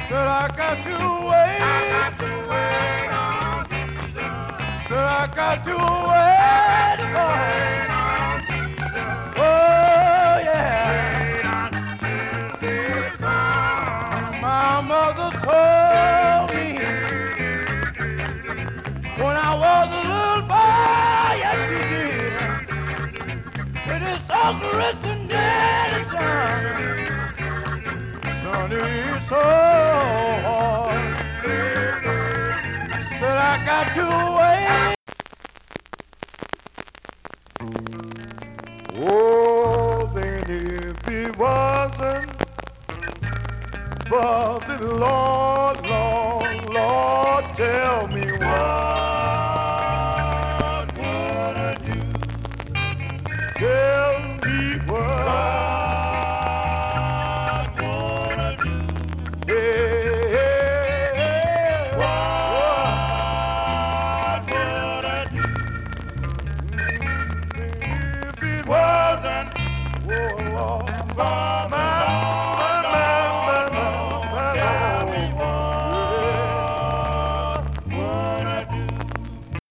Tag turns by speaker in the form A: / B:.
A: Said I got to wait. I got to wait on Jesus. Said I got to wait on Jesus. Oh yeah. Wait until he comes. My mother told me when I was a little boy, yes she did. It is so Christian daddy, son, it's so hard. Said I got to wait. Oh, then if it wasn't for the Lord, Lord, Lord, tell me